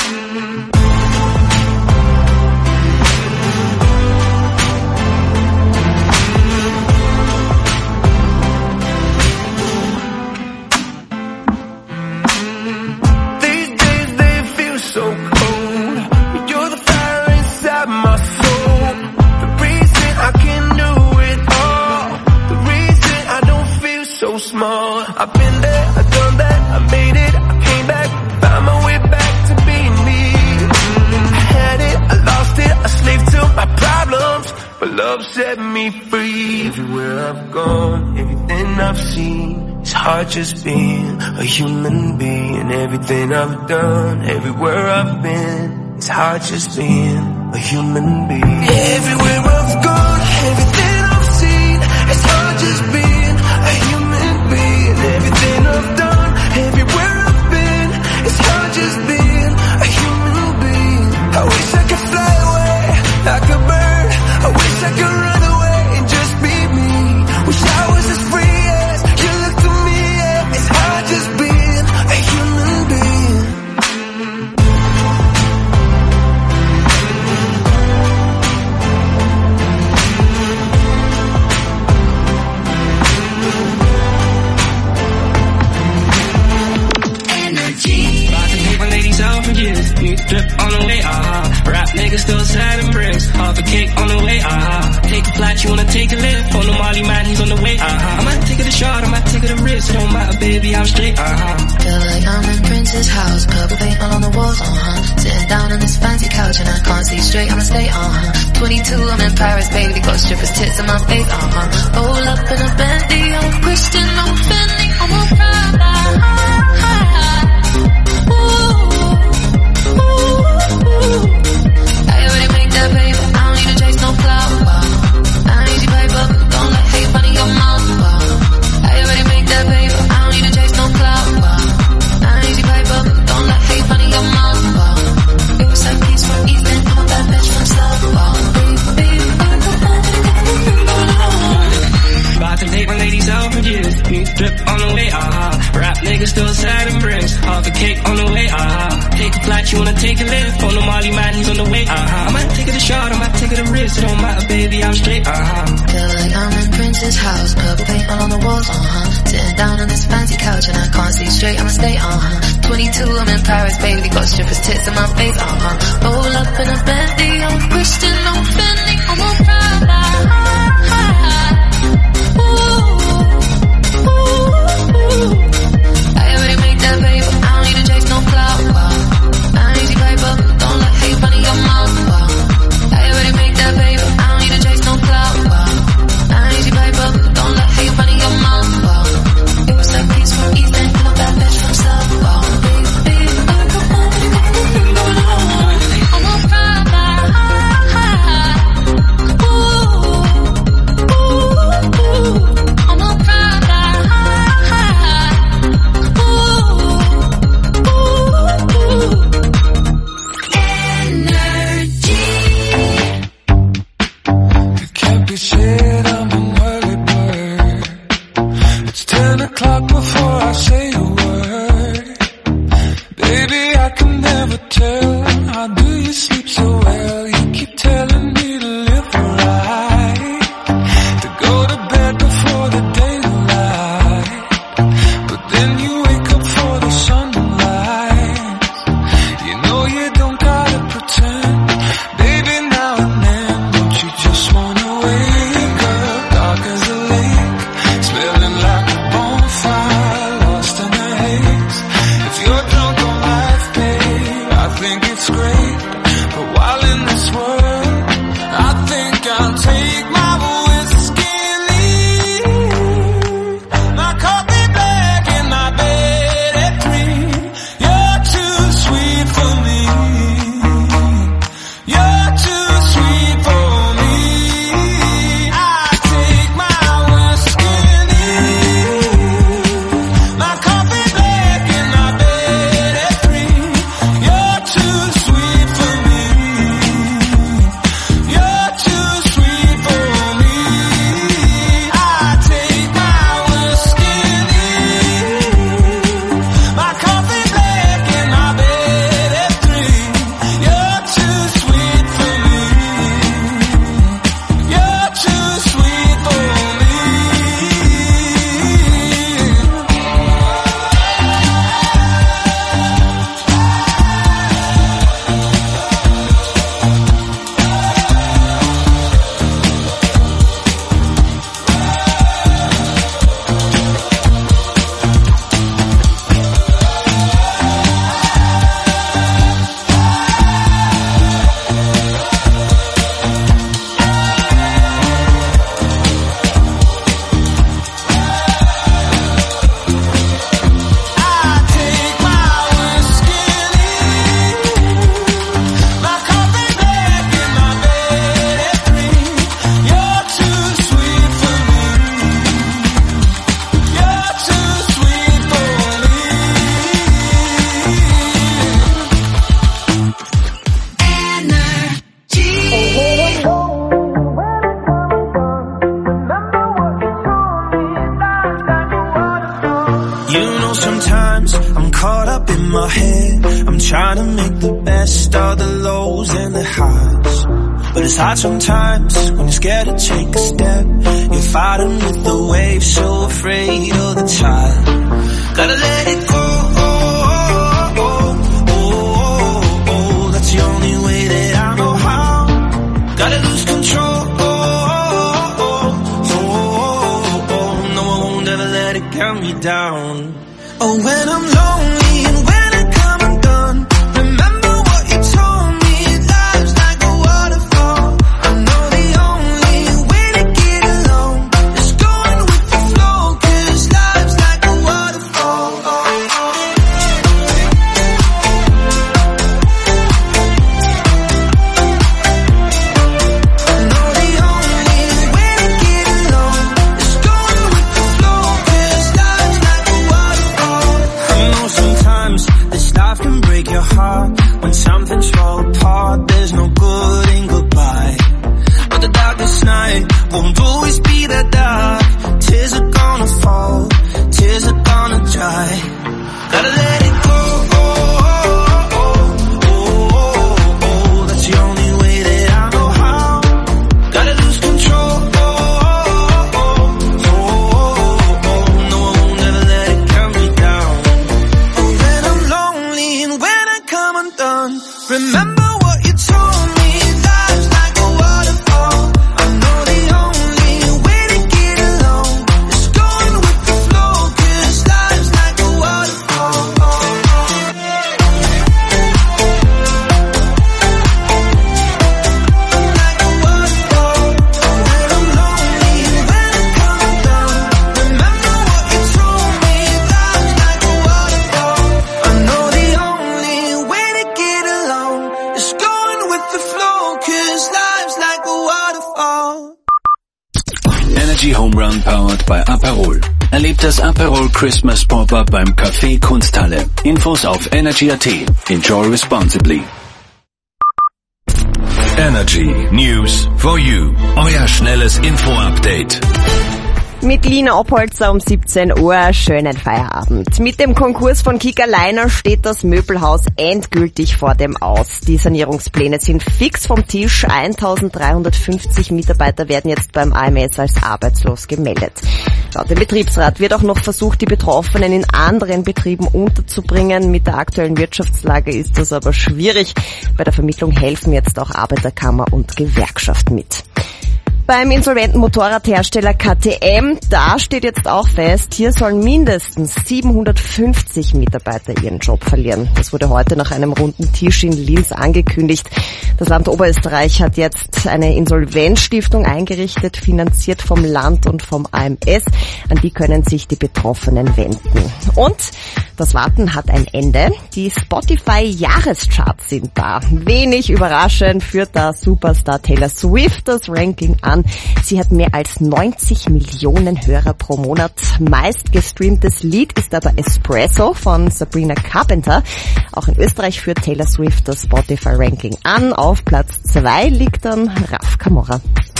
These days they feel so cold, but you're the fire inside my soul. The reason I can do it all, the reason I don't feel so small. I've been there, I've done that, I made it, I came back, found my way back to being me. I had it, I lost it, a slave to my problems, but love set me free. Everywhere I've gone, everything I've seen, it's hard just being a human being. Everything I've done, everywhere I've been, it's hard just being a human being. Everywhere I've gone, everything I've seen, it's hard just being a human being. Everything I've done, everywhere I've been, it's hard just being a human being. I wish I could fly away like a bird. I wish I could run away and just be me. Wish I was as free as you look to me. Yeah. It's hard just being a human being. Energy. About to take my ladies out for years. New drip on the way, ah. Rap niggas still sad and bricks. Half a cake on the way, ah. Take a flight, you wanna take a lift. On the Molly man, he's on the way, ah. I might take it a shot, I might take it a risk. It don't matter, baby, I'm straight, ah. Feel like I'm in Prince's house, purple paint all on the walls, uh-huh. Sitting down on this fancy couch and I can't see straight, I'ma stay, uh-huh. twenty-two, I'm in Paris, baby, got strippers' tits in my face, uh-huh. Roll up in a Bentley, I'm Christian, I'm Fendi, I'm a Prada. drip on the way, uh-huh. Rap niggas still sad and bricks, half a cake on the way, uh-huh. Take a flight, you wanna take a lift, on the Molly man, he's on the way, uh-huh. I might take it a shot, I might take it a risk, it don't matter, baby, I'm straight, uh-huh. Feel like I'm in Prince's house, purple paint all on the walls, uh-huh. Sitting down on this fancy couch and I can't see straight, I'ma stay, uh-huh. twenty-two, I'm in Paris, baby, got strippers' tits in my face, uh-huh. Roll up in a Bentley, I'm Christian, I'm Fendi, I'm on Prada. Ooh, ooh, ooh. I already made that paper, I don't need to chase no clout, wow. I don't need your paper, don't let hate run in your mouth, wow. I already made that paper, I don't need to chase no clout, wow. I don't need your paper, don't let hate run in your mouth, wow. It was like peace from East End, and a bad bitch from South, wow. Baby, I come on, I'm on Prada. Ooh, ooh, ooh, I'm on Prada. Shit, I'm an early bird. It's ten o'clock before I say a word. Baby, I can never tell. How do you sleep so well? You keep telling me to live right, to go to bed before the daylight. But then you wake up for the sunlight. You know you don't gotta pretend. Baby, now and then, don't you just wanna Sometimes when you're scared to take a step, you're fighting with the waves, so afraid of the tide. Gotta let it go, oh, oh, oh, oh, oh, that's the only way that I know how. Gotta lose control, oh, oh, oh, oh, oh, no, I won't ever let it count me down. Oh, when I'm lonely and when I come undone, remember what you told me. Life's like a waterfall. Erlebt das Aperol Christmas Pop-Up beim Café Kunsthalle. Infos auf energy punkt at. Enjoy responsibly. Energy News for you. Euer schnelles Info-Update. Mit Lina Oppolzer um siebzehn Uhr, schönen Feierabend. Mit dem Konkurs von Kika Leiner steht das Möbelhaus endgültig vor dem Aus. Die Sanierungspläne sind fix vom Tisch. eintausenddreihundertfünfzig Mitarbeiter werden jetzt beim A M S als arbeitslos gemeldet. Laut dem Betriebsrat wird auch noch versucht, die Betroffenen in anderen Betrieben unterzubringen. Mit der aktuellen Wirtschaftslage ist das aber schwierig. Bei der Vermittlung helfen jetzt auch Arbeiterkammer und Gewerkschaft mit. Beim insolventen Motorradhersteller K T M, da steht jetzt auch fest, hier sollen mindestens siebenhundertfünfzig Mitarbeiter ihren Job verlieren. Das wurde heute nach einem runden Tisch in Linz angekündigt. Das Land Oberösterreich hat jetzt eine Insolvenzstiftung eingerichtet, finanziert vom Land und vom A M S. An die können sich die Betroffenen wenden. Und das Warten hat ein Ende. Die Spotify-Jahrescharts sind da. Wenig überraschend führt da Superstar Taylor Swift das Ranking an. Sie hat mehr als neunzig Millionen Hörer pro Monat. Meist gestreamtes Lied ist aber Espresso von Sabrina Carpenter. Auch in Österreich führt Taylor Swift das Spotify-Ranking an. Auf Platz zwei liegt dann Raf Camora.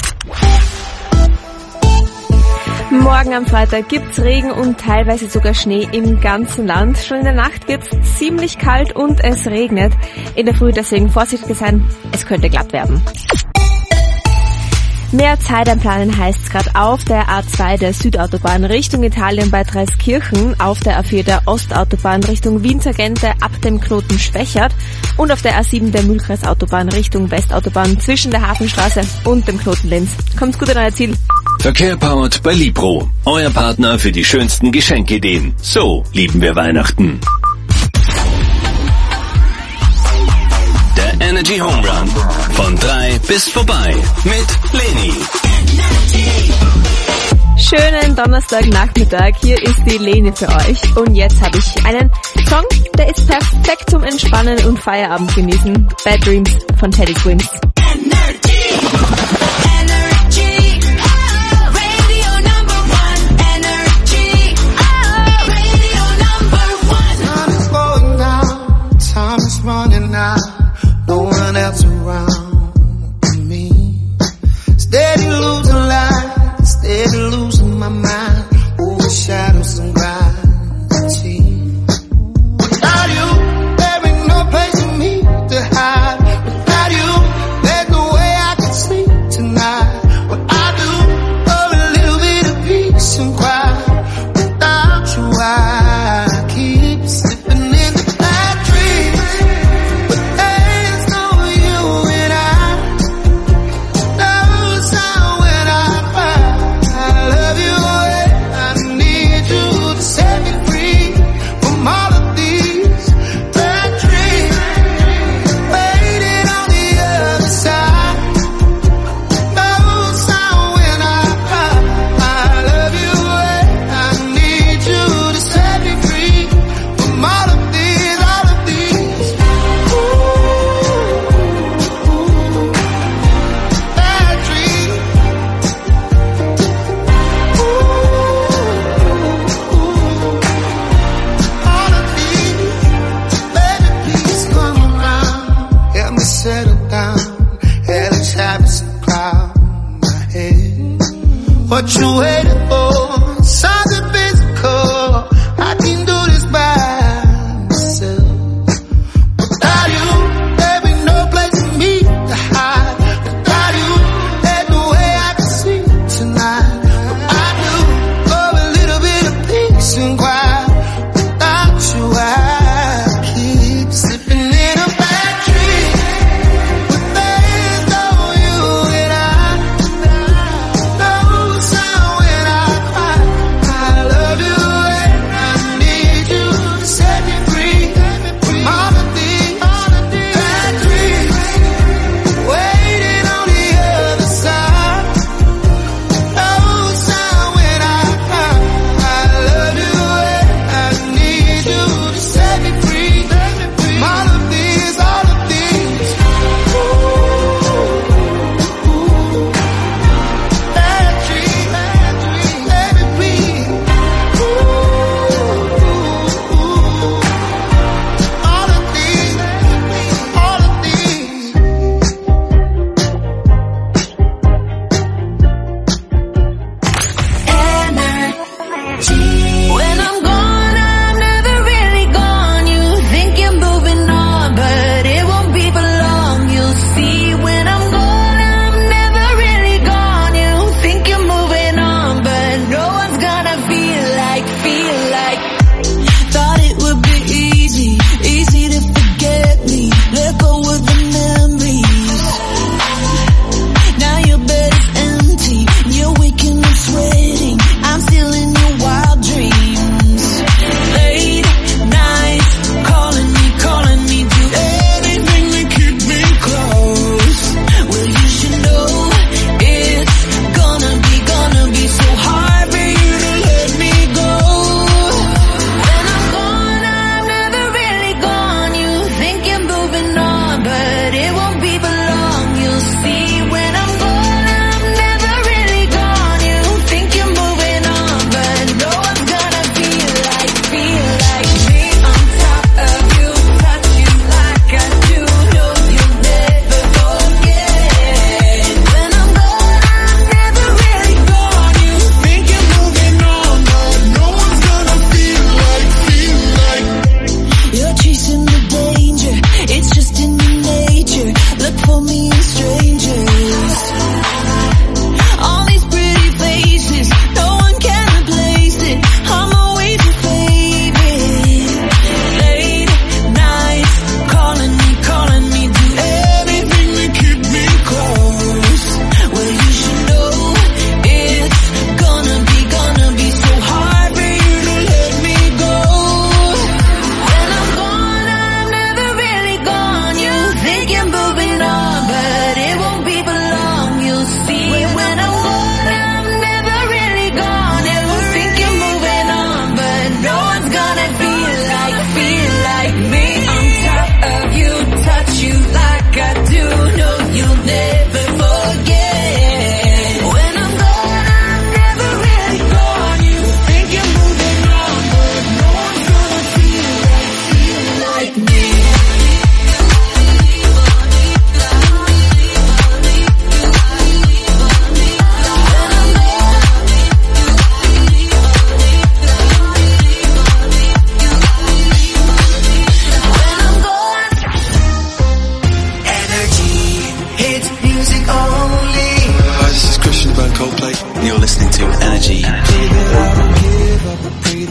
Morgen am Freitag gibt's Regen und teilweise sogar Schnee im ganzen Land. Schon in der Nacht wird's ziemlich kalt und es regnet. In der Früh deswegen vorsichtig sein, es könnte glatt werden. Mehr Zeit einplanen heißt's gerade auf der A zwei der Südautobahn Richtung Italien bei Dreiskirchen, auf der A vier der Ostautobahn Richtung Wien-Tangente ab dem Knoten Schwächert und auf der A sieben der Mühlkreisautobahn Richtung Westautobahn zwischen der Hafenstraße und dem Knoten Linz. Kommt gut an euer Ziel. Verkehr powered bei Libro. Euer Partner für die schönsten Geschenkideen. So lieben wir Weihnachten. Der Energy Home Run. Von drei bis vorbei. Mit Leni. Schönen Donnerstagnachmittag. Hier ist die Leni für euch. Und jetzt habe ich einen Song, der ist perfekt zum Entspannen und Feierabend genießen. Bad Dreams von Teddy Swims. Running out, no one else around me. Steady losing light, steady losing my mind. Overshadow some gravity. Without you, there ain't no place for me to hide. Without you,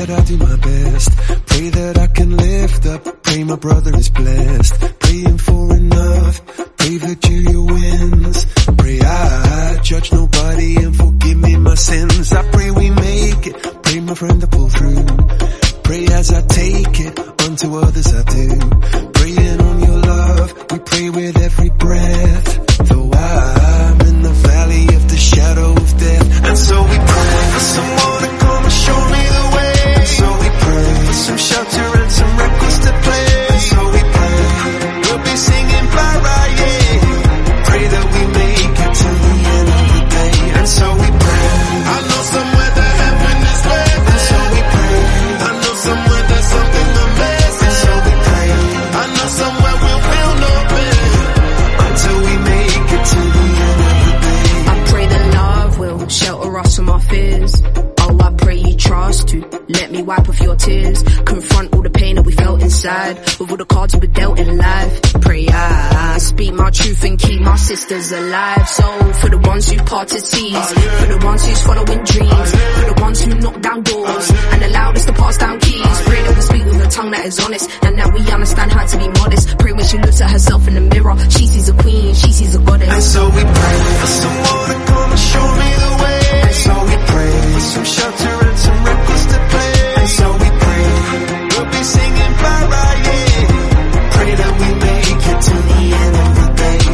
that I do my best. Pray that I can lift up. Pray my brother is blessed. Praying for enough. Pray that Julia wins. Pray I judge nobody and forgive me my sins. I pray we make it. Pray my friend to pull through. Pray as I take it. Unto others I do. Praying on your love. We pray with every breath. Though I'm in the valley of the shadow of death. And so we pray for someone to come and show me the way. And so we pray for some shelter and some records to play. And so we pray we'll be singing bye bye, yeah. Pray that we make it to the end of the day. And so we pray. I know somewhere that heaven is waiting. And so we pray. I know somewhere there's something amazing. And so we pray. I know somewhere we'll feel no pain until we make it to the end of the day. I pray that love will shelter us from our fears. Oh, I pray you trust to let me wipe off your tears. Confront all the pain that we felt inside with all the cards we were dealt in life. Pray I speak my truth and keep my sisters alive. So for the ones who parted seas, for the ones who's following dreams, for the ones who knock down doors and allowed us to pass down keys. Pray that we speak with a tongue that is honest and that we understand how to be modest. Pray when she looks at herself in the mirror, she sees a queen, she sees a goddess. And so we pray for someone to come and show me the way. And so we pray for some shelter